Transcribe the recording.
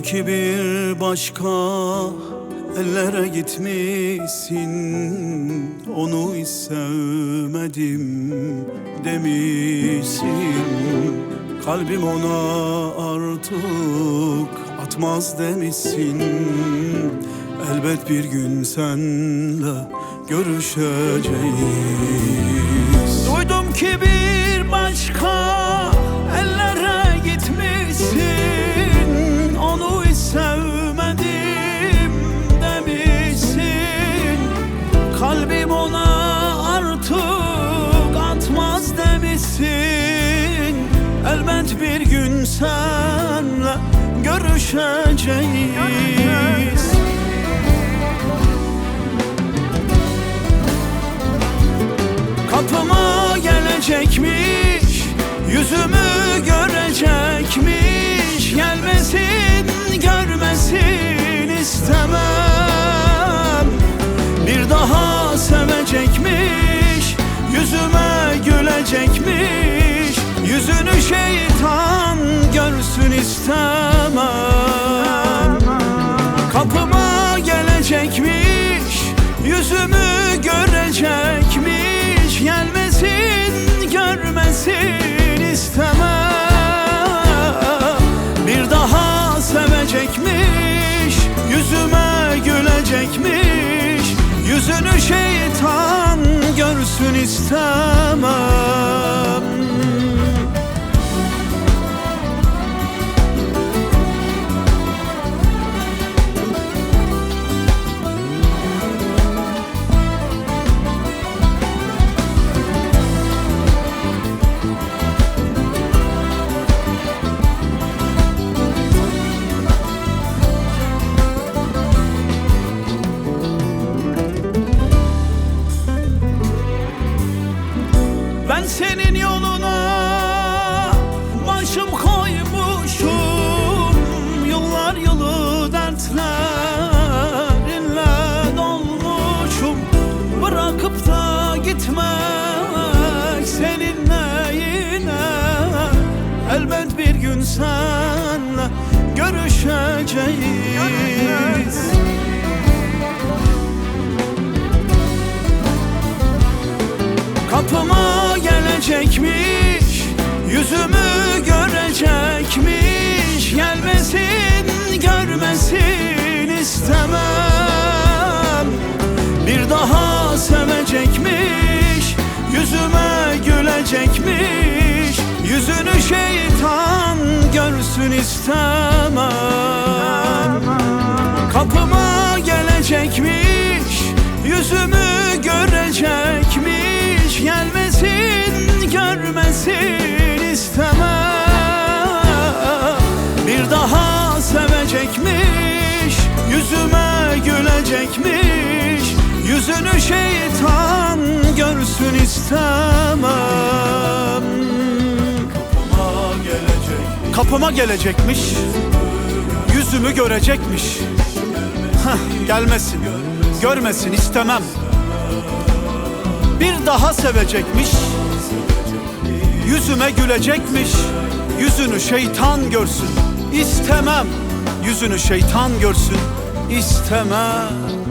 ki bir başka ellere gitmişsin, onu hiç sevmedim demişsin. Kalbim ona artık atmaz demişsin. Elbet bir gün senle görüşeceğiz. Duydum ki bir başka ellere gitmişsin, onu hiç sevmedim demişsin. Kalbim ona artık atmaz demişsin. Elbet bir gün senle görüşeceğiz. Kapıma gelecekmiş, yüzümü görecekmiş. Gelmesin, görmesin istemem. Bir daha sevecekmiş, yüzüme gülecekmiş. Yüzünü şeytan görsün istemem. Kapıma gelecekmiş, yüzümü görecekmiş. Gelmesin, görmesin istemem. Bir daha sevecekmiş, yüzüme gülecekmiş. Yüzünü şeytan görsün istemem. Ben senin yoluna başım koymuşum. Yıllar yılı dertlerinle dolmuşum. Bırakıp da gitmek seninle yine. Elbet bir gün senle görüşeceğiz. Kapıma gelecekmiş, yüzümü görecekmiş. Gelmesin, görmesin istemem. Bir daha sevecekmiş, yüzüme gülecekmiş. Yüzünü şeytan görsün istemem. Kapıma gelecekmiş, yüzümü görecekmiş. Gelmesin, görmesin istemem. Bir daha sevecekmiş, yüzüme gülecekmiş. Yüzünü şeytan görsün istemem. Kapıma gelecekmiş, yüzümü görecekmiş. Gelmesin, görmesin istemem. Bir daha sevecekmiş, yüzüme gülecekmiş. Yüzünü şeytan görsün istemem. Yüzünü şeytan görsün istemem.